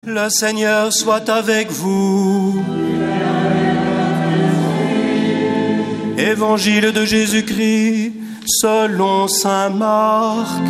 Le Seigneur soit avec vous. Évangile de Jésus-Christ selon saint Marc.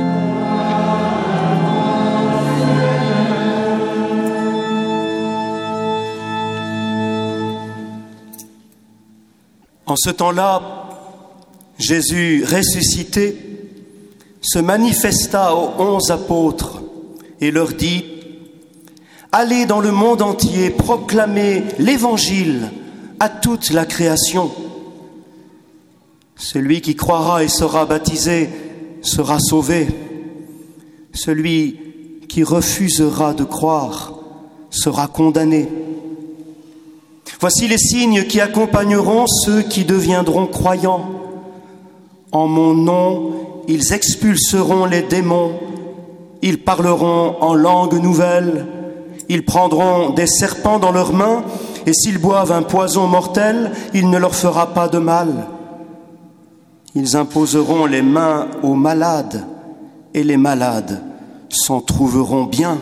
En ce temps-là, Jésus ressuscité se manifesta aux 11 apôtres et leur dit: allez dans le monde entier proclamer l'Évangile à toute la création. Celui qui croira et sera baptisé sera sauvé. Celui qui refusera de croire sera condamné. Voici les signes qui accompagneront ceux qui deviendront croyants. En mon nom, ils expulseront les démons, ils parleront en langue nouvelle, ils prendront des serpents dans leurs mains, et s'ils boivent un poison mortel, il ne leur fera pas de mal. Ils imposeront les mains aux malades, et les malades s'en trouveront bien.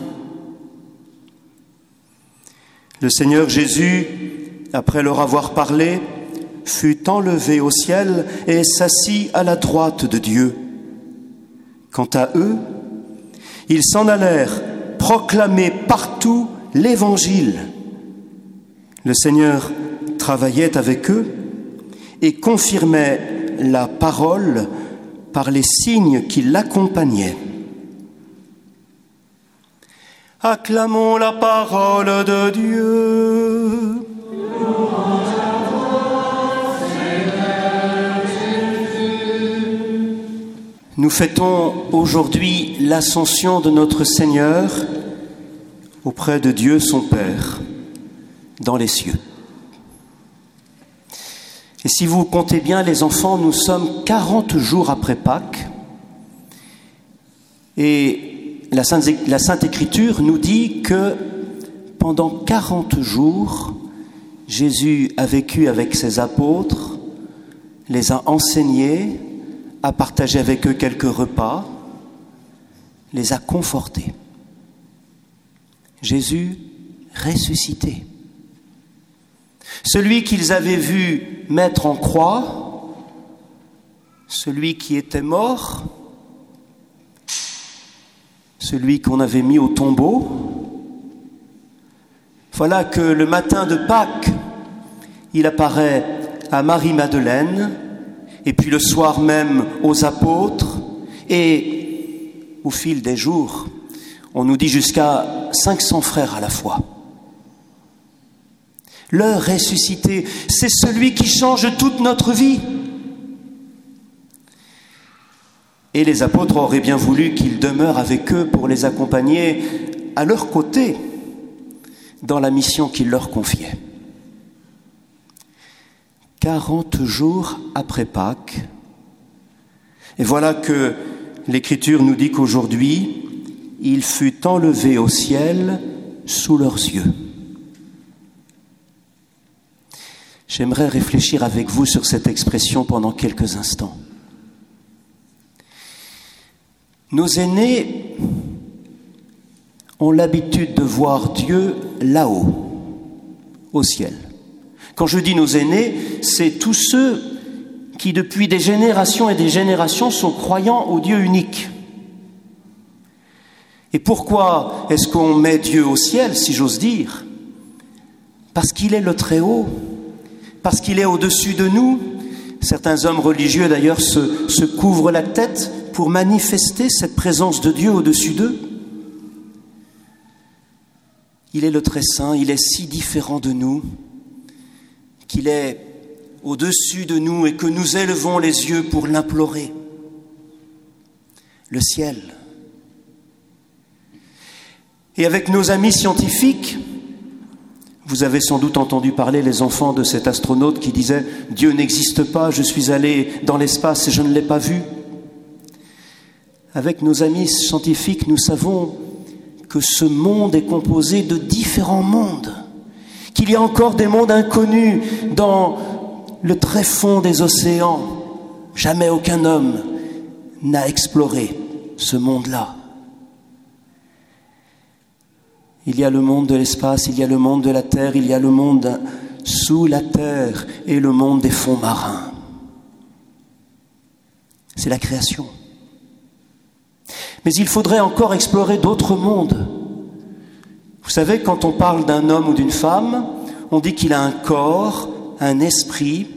Le Seigneur Jésus, après leur avoir parlé, fut enlevé au ciel et s'assit à la droite de Dieu. Quant à eux, ils s'en allèrent proclamer partout l'Évangile. Le Seigneur travaillait avec eux et confirmait la parole par les signes qui l'accompagnaient. Acclamons la parole de Dieu. Nous fêtons aujourd'hui l'ascension de notre Seigneur auprès de Dieu son Père, dans les cieux. Et si vous comptez bien, les enfants, nous sommes 40 jours après Pâques. Et la Sainte Écriture nous dit que pendant 40 jours, Jésus a vécu avec ses apôtres, les a enseignés, a partagé avec eux quelques repas, les a confortés. Jésus ressuscité. Celui qu'ils avaient vu mettre en croix, celui qui était mort, celui qu'on avait mis au tombeau. Voilà que le matin de Pâques, il apparaît à Marie-Madeleine, et puis le soir même aux apôtres, et au fil des jours, on nous dit jusqu'à 500 frères à la fois. Le ressuscité, c'est celui qui change toute notre vie. Et les apôtres auraient bien voulu qu'il demeure avec eux pour les accompagner à leur côté dans la mission qu'il leur confiait. 40 jours après Pâques, et voilà que l'Écriture nous dit qu'aujourd'hui, il fut enlevé au ciel sous leurs yeux. J'aimerais réfléchir avec vous sur cette expression pendant quelques instants. Nos aînés ont l'habitude de voir Dieu là-haut, au ciel. Quand je dis nos aînés, c'est tous ceux qui, depuis des générations et des générations, sont croyants au Dieu unique. Et pourquoi est-ce qu'on met Dieu au ciel, si j'ose dire ? Parce qu'il est le Très-Haut, parce qu'il est au-dessus de nous. Certains hommes religieux, d'ailleurs, se couvrent la tête pour manifester cette présence de Dieu au-dessus d'eux. Il est le Très-Saint, il est si différent de nous, qu'il est au-dessus de nous et que nous élevons les yeux pour l'implorer. Le ciel. Et avec nos amis scientifiques, vous avez sans doute entendu parler, les enfants, de cet astronaute qui disait « Dieu n'existe pas, je suis allé dans l'espace et je ne l'ai pas vu ». Avec nos amis scientifiques, nous savons que ce monde est composé de différents mondes, qu'il y a encore des mondes inconnus dans le tréfonds des océans. Jamais aucun homme n'a exploré ce monde-là. Il y a le monde de l'espace, il y a le monde de la terre, il y a le monde sous la terre et le monde des fonds marins. C'est la création. Mais il faudrait encore explorer d'autres mondes. Vous savez, quand on parle d'un homme ou d'une femme, on dit qu'il a un corps, un esprit.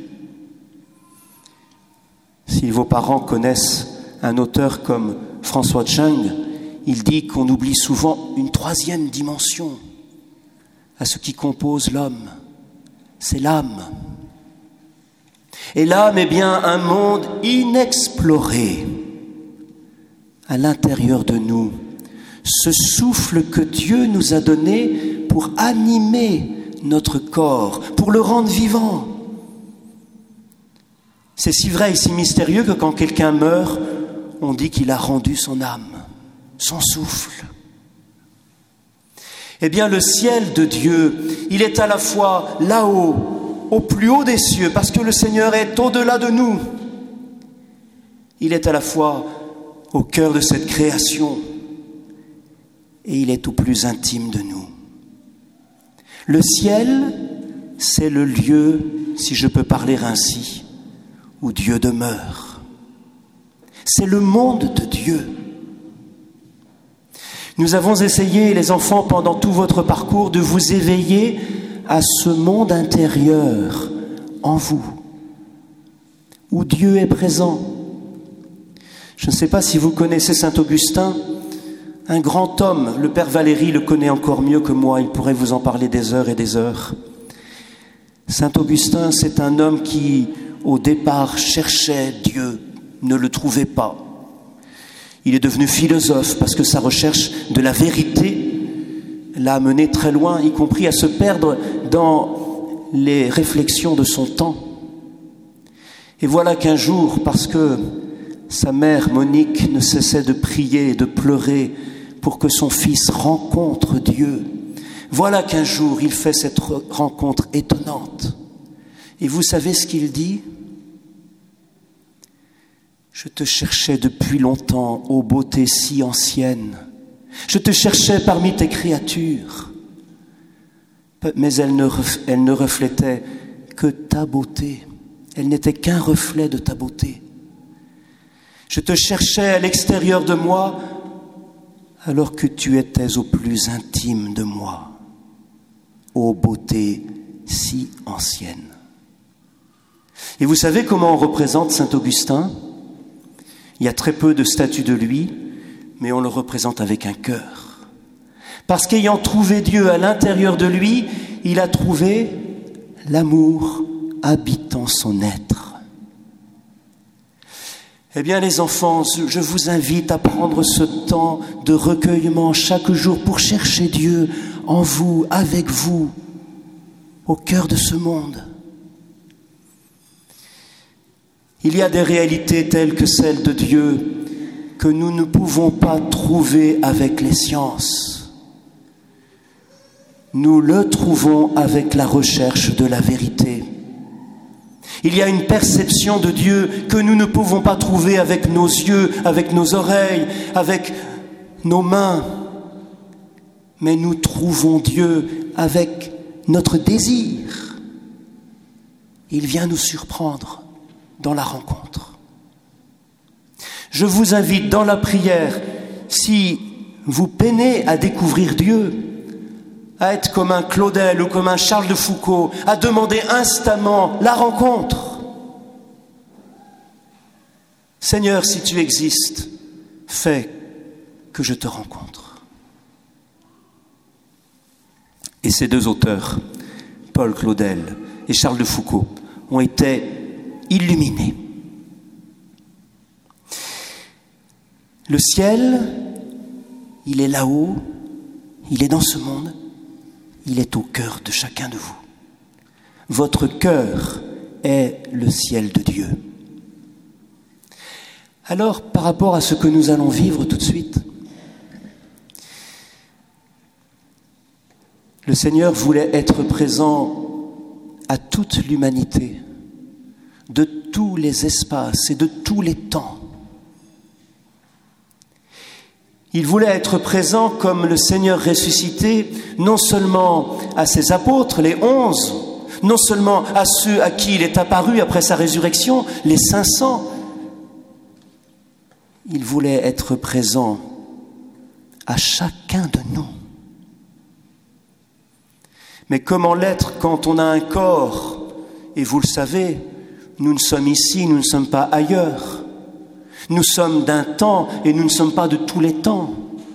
Si vos parents connaissent un auteur comme François Cheng, il dit qu'on oublie souvent une troisième dimension à ce qui compose l'homme. C'est l'âme. Et l'âme est bien un monde inexploré à l'intérieur de nous. Ce souffle que Dieu nous a donné pour animer notre corps, pour le rendre vivant. C'est si vrai et si mystérieux que quand quelqu'un meurt, on dit qu'il a rendu son âme, son souffle. Eh bien, le ciel de Dieu, il est à la fois là-haut, au plus haut des cieux, parce que le Seigneur est au-delà de nous. Il est à la fois au cœur de cette création et il est au plus intime de nous. Le ciel, c'est le lieu, si je peux parler ainsi, où Dieu demeure. C'est le monde de Dieu. Nous avons essayé, les enfants, pendant tout votre parcours, de vous éveiller à ce monde intérieur en vous, où Dieu est présent. Je ne sais pas si vous connaissez Saint Augustin, un grand homme, le Père Valéry le connaît encore mieux que moi, il pourrait vous en parler des heures et des heures. Saint Augustin, c'est un homme qui, au départ, cherchait Dieu, ne le trouvait pas. Il est devenu philosophe parce que sa recherche de la vérité l'a amené très loin, y compris à se perdre dans les réflexions de son temps. Et voilà qu'un jour, parce que sa mère Monique ne cessait de prier et de pleurer pour que son fils rencontre Dieu, voilà qu'un jour il fait cette rencontre étonnante. Et vous savez ce qu'il dit ? Je te cherchais depuis longtemps, ô beauté si ancienne. Je te cherchais parmi tes créatures. Mais elle ne reflétait que ta beauté. Elle n'était qu'un reflet de ta beauté. Je te cherchais à l'extérieur de moi, alors que tu étais au plus intime de moi. Ô beauté si ancienne. Et vous savez comment on représente Saint Augustin ? Il y a très peu de statues de lui, mais on le représente avec un cœur. Parce qu'ayant trouvé Dieu à l'intérieur de lui, il a trouvé l'amour habitant son être. Eh bien les enfants, je vous invite à prendre ce temps de recueillement chaque jour pour chercher Dieu en vous, avec vous, au cœur de ce monde. Il y a des réalités telles que celles de Dieu que nous ne pouvons pas trouver avec les sciences. Nous le trouvons avec la recherche de la vérité. Il y a une perception de Dieu que nous ne pouvons pas trouver avec nos yeux, avec nos oreilles, avec nos mains. Mais nous trouvons Dieu avec notre désir. Il vient nous surprendre dans la rencontre. Je vous invite dans la prière, si vous peinez à découvrir Dieu, à être comme un Claudel ou comme un Charles de Foucauld, à demander instamment la rencontre. Seigneur, si tu existes, fais que je te rencontre. Et ces deux auteurs, Paul Claudel et Charles de Foucauld, ont été illuminés. Le ciel, il est là-haut, il est dans ce monde, il est au cœur de chacun de vous. Votre cœur est le ciel de Dieu. Alors, par rapport à ce que nous allons vivre tout de suite, le Seigneur voulait être présent à toute l'humanité, de tous les espaces et de tous les temps. Il voulait être présent comme le Seigneur ressuscité, non seulement à ses apôtres, les 11, non seulement à ceux à qui il est apparu après sa résurrection, les 500. Il voulait être présent à chacun de nous. Mais comment l'être quand on a un corps? Et vous le savez, nous ne sommes ici, nous ne sommes pas ailleurs. Nous sommes d'un temps et nous ne sommes pas de tous les temps.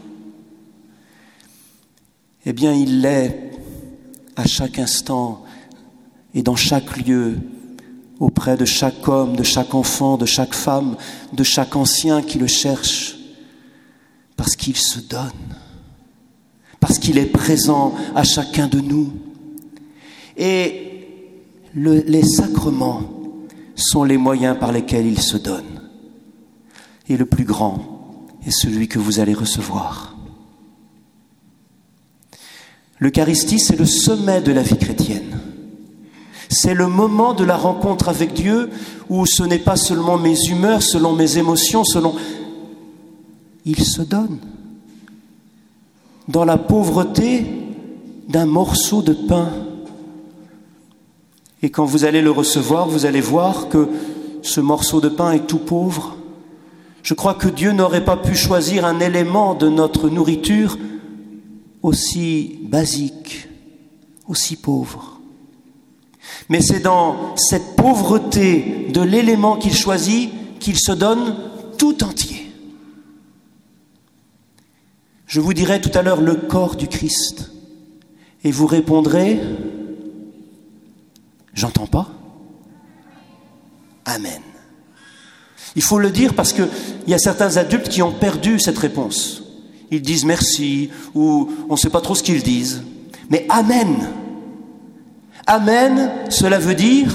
Eh bien, il l'est à chaque instant et dans chaque lieu, auprès de chaque homme, de chaque enfant, de chaque femme, de chaque ancien qui le cherche, parce qu'il se donne, parce qu'il est présent à chacun de nous. Et les sacrements sont les moyens par lesquels il se donne. Et le plus grand est celui que vous allez recevoir. L'Eucharistie, c'est le sommet de la vie chrétienne. C'est le moment de la rencontre avec Dieu où ce n'est pas seulement mes humeurs, selon mes émotions, il se donne dans la pauvreté d'un morceau de pain. Et quand vous allez le recevoir, vous allez voir que ce morceau de pain est tout pauvre. Je crois que Dieu n'aurait pas pu choisir un élément de notre nourriture aussi basique, aussi pauvre. Mais c'est dans cette pauvreté de l'élément qu'il choisit qu'il se donne tout entier. Je vous dirai tout à l'heure le corps du Christ, et vous répondrez « J'entends pas ?» Amen. Il faut le dire parce qu'il y a certains adultes qui ont perdu cette réponse. Ils disent merci ou on ne sait pas trop ce qu'ils disent. Mais Amen. Amen, cela veut dire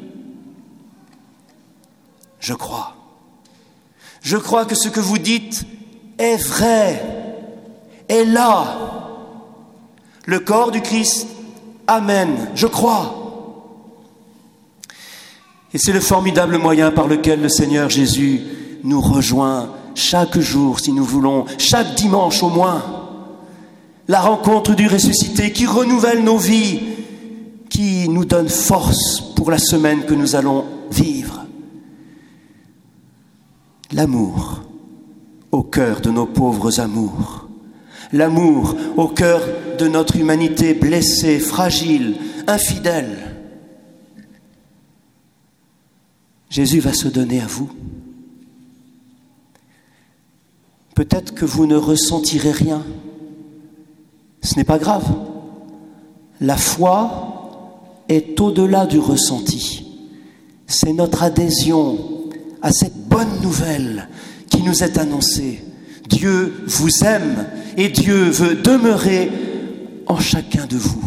je crois. Je crois que ce que vous dites est vrai, est là. Le corps du Christ, Amen, je crois. Et c'est le formidable moyen par lequel le Seigneur Jésus nous rejoint chaque jour, si nous voulons, chaque dimanche au moins. La rencontre du ressuscité qui renouvelle nos vies, qui nous donne force pour la semaine que nous allons vivre. L'amour au cœur de nos pauvres amours. L'amour au cœur de notre humanité blessée, fragile, infidèle. Jésus va se donner à vous. Peut-être que vous ne ressentirez rien. Ce n'est pas grave. La foi est au-delà du ressenti. C'est notre adhésion à cette bonne nouvelle qui nous est annoncée. Dieu vous aime et Dieu veut demeurer en chacun de vous.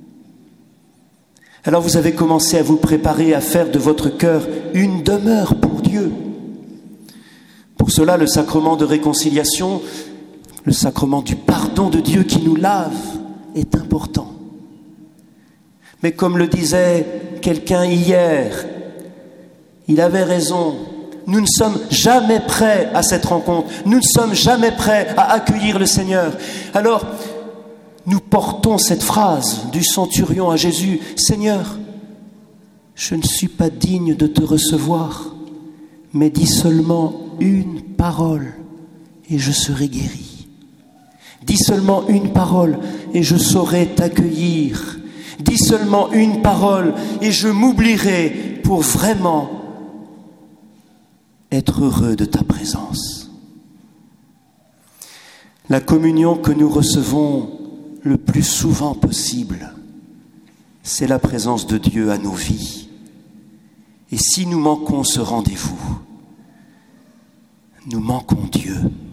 Alors vous avez commencé à vous préparer à faire de votre cœur une demeure pour Dieu. Pour cela, le sacrement de réconciliation, le sacrement du pardon de Dieu qui nous lave est important. Mais comme le disait quelqu'un hier, il avait raison. Nous ne sommes jamais prêts à cette rencontre. Nous ne sommes jamais prêts à accueillir le Seigneur. Alors, nous portons cette phrase du centurion à Jésus. « Seigneur, je ne suis pas digne de te recevoir, mais dis seulement une parole et je serai guéri. Dis seulement une parole et je saurai t'accueillir. Dis seulement une parole et je m'oublierai pour vraiment être heureux de ta présence. » La communion que nous recevons le plus souvent possible, c'est la présence de Dieu à nos vies. Et si nous manquons ce rendez-vous, nous manquons Dieu.